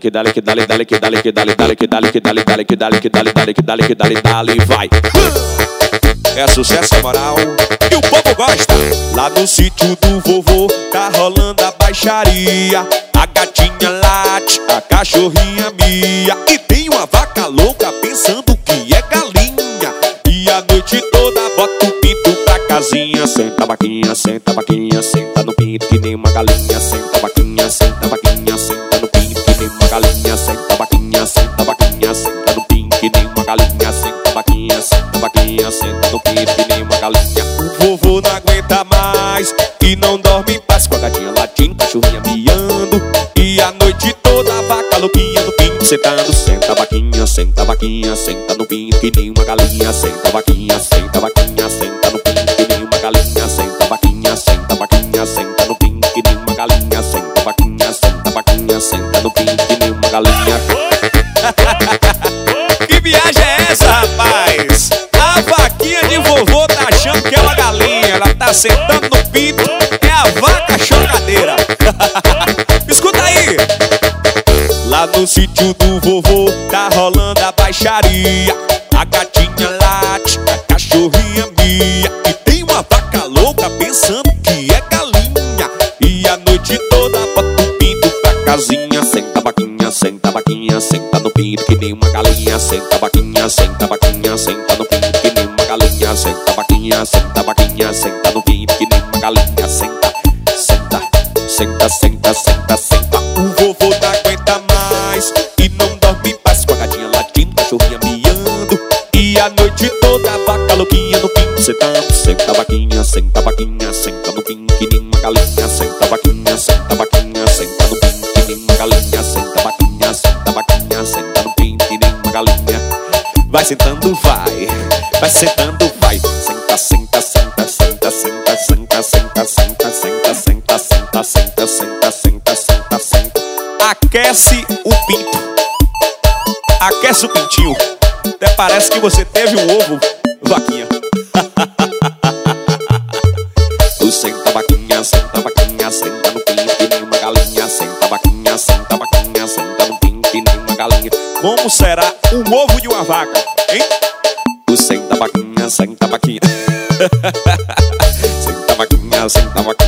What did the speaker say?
que dale, que dale, dale, que dale, que dale, dale, que dale, que dale, dale, que dale, que dale, dale, que dale, que dale, dale, vai. É sucesso moral e o povo gosta. Lá no sítio do vovô tá rolando a baixaria. A gatinha late, a cachorrinha mia. E tem uma vaca louca pensando que é galinha. E a noite toda bota o pinto pra casinha. Senta vaquinha, senta vaquinha, senta no pinto que nem uma galinha. Senta vaquinha, senta vaquinha, senta no pinto que nem uma galinha. Senta vaquinha, senta vaquinha, senta no pinto que nem uma galinha. Senta vaquinha, senta vaquinha, senta no pinto que nem uma galinha. O vovô não aguenta mais e não dorme em paz, com a gatinha latindo, cachorrinha miando. E a noite toda a vaca louquinha no pinto sentando. Senta vaquinha, senta vaquinha, senta no pinto que nem uma galinha. Senta vaquinha, senta vaquinha, senta no pinto que nem uma galinha. Senta vaquinha, senta vaquinha, senta no pinto que nem uma galinha. Senta vaquinha, senta vaquinha, senta no pinto que nem uma galinha. Que viagem é essa, rapaz? A vaquinha de vovô tá achando que é uma galinha. Ela tá sentando no pinto, é a vaca chocadeira. Escuta aí! Lá no sítio do vovô tá rolando a baixaria. A gatinha late, a cachorrinha mia. E tem uma vaca louca pensando que é galinha. E a noite toda bota o pinto pra casinha. Senta vaquinha, senta vaquinha, senta no pinto que nem uma galinha. Senta vaquinha, senta vaquinha, senta no pinto que nem uma galinha. Senta vaquinha, senta vaquinha, senta no pinto que nem uma galinha. Senta, senta, senta, senta, senta, senta. O vovô não aguenta mais e não dorme em paz, com a gatinha latindo, cachorrinha miando. E a noite toda a vaca louquinha no pinto sentando. Senta vaquinha, senta vaquinha, senta no pinto que nem uma galinha. Senta vaquinha, senta vaquinha, senta no pinto que nem uma galinha. Senta vaquinha, senta vaquinha, senta no pinto que nem uma galinha. Vai sentando, vai sentando, vai. Senta, senta, senta, senta, senta, senta, senta, senta, senta, senta, senta, senta, senta, senta, senta, senta. Aquece o pinto, aquece o pintinho. Até parece que você teve um ovo, vaquinha. Tu senta vaquinha, senta vaquinha, senta no pinto que nem uma galinha. Senta vaquinha, senta vaquinha, senta no pinto que nem uma galinha. Como será um ovo de uma vaca, hein? Tu senta vaquinha, senta vaquinha. Senta vaquinha, senta vaquinha.